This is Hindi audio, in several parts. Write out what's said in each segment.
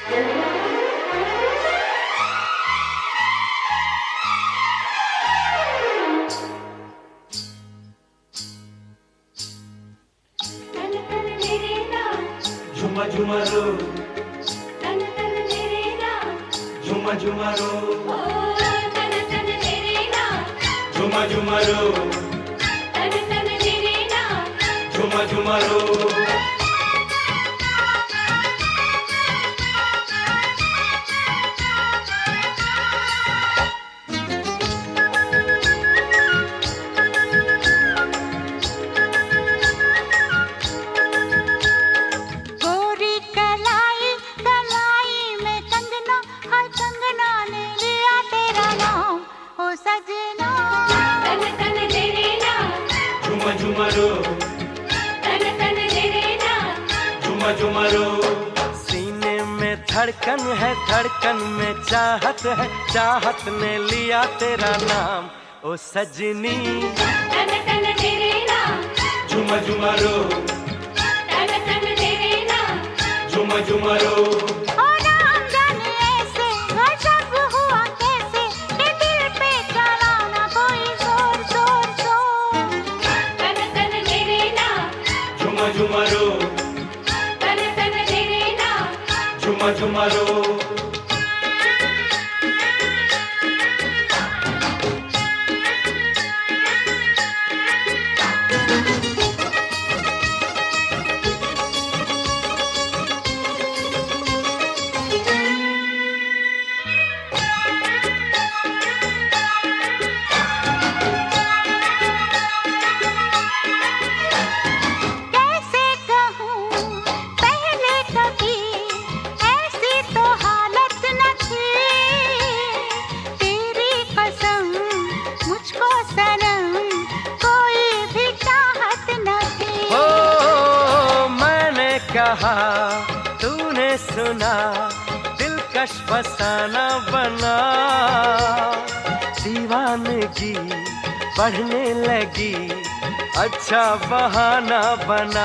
झुमा झुमा रो, तन तन तेरे नाम, झुमा झुमा रो, तन तन तेरे नाम, झुमा झुमा रो, तन तन तेरे नाम, झुमा झुमा रो। झुमा रो, तन तन तेरे नाम, झुमा झुमा रो। सीने में धड़कन है, धड़कन में चाहत है, चाहत ने लिया तेरा नाम ओ सजनी। तन तन तेरे नाम, झुमा झुमा रो, तन तन तेरे नाम, झुमा झुमा रो। झुमा रो, तन तन तेरे नाम, झुमा झुमा रो। कहा तूने सुना, दिलकश फसाना बना, दीवानगी बढ़ने लगी, अच्छा बहाना बना।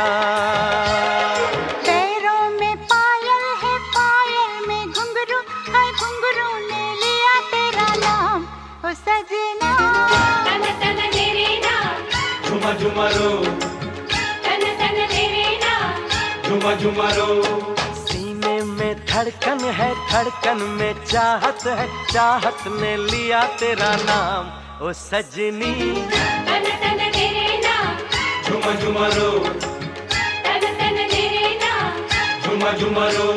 पैरों में पायल है, पायल में घुंघरू है, घुंघरू ने लिया तेरा नाम ओ सजना। तन तन तेरे नाम, झुमा झुमा रो, तन तन तेरे नाम, झुमा झुमा रो। सीने में धड़कन है, धड़कन में चाहत है, चाहत ने लिया तेरा नाम ओ सजनी। तन तन तेरे नाम, झुमा झुमा रो, तन तन तेरे नाम, झुमा झुमा रो।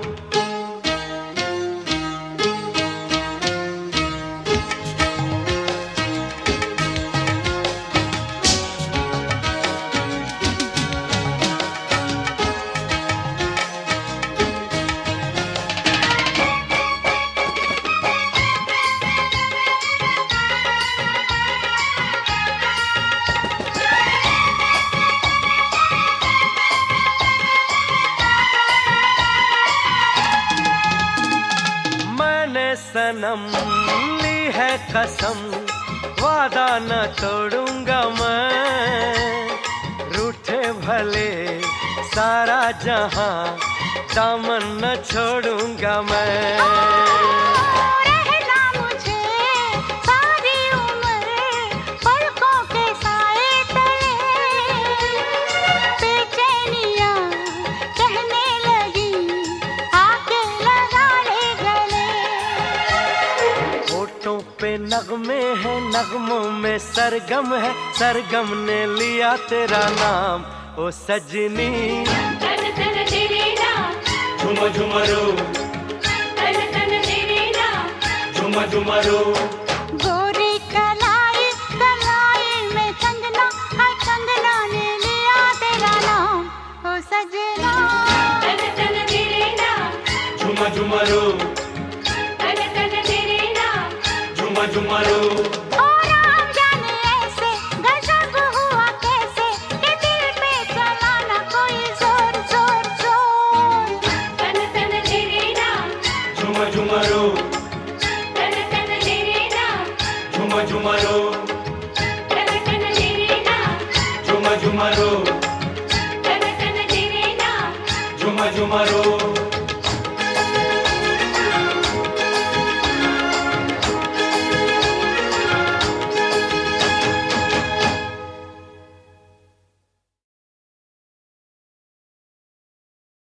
सनम ली है कसम, वादा न तोड़ूंगा मैं, रूठे भले सारा जहां, दामन न छोड़ूंगा मैं। रहना मुझे सारी उम्र पलकों के साए तले, बेचैनियां कहने लगी आके लगा ले गले। होठों पे नगमे हैं, नगमों में सरगम है, सरगम ने लिया तेरा नाम ओ सजनी। तन तन तेरे नाम, झुमा झुमा रो, तन तन तेरे नाम, झुमा झुमा रो। गोरी कलाई कलाई में कंगना है, कंगना ने लिया तेरा नाम ओ सजना। तन तन तेरे नाम, झुमा झुमा रो, तन तन तेरे नाम, झुमा झुमा रो। और राम जाने ऐसे गजब हुआ कैसे, कि दिल पे चला ना कोई जोर जोर जोर। तन तन तेरे नाम, झुमा झुमा रो, तन तन तेरे नाम, झुमा झुमा रो, तन तन तेरे नाम, झुमा झुमा रो, तन तन तेरे नाम, झुमा झुमा रो।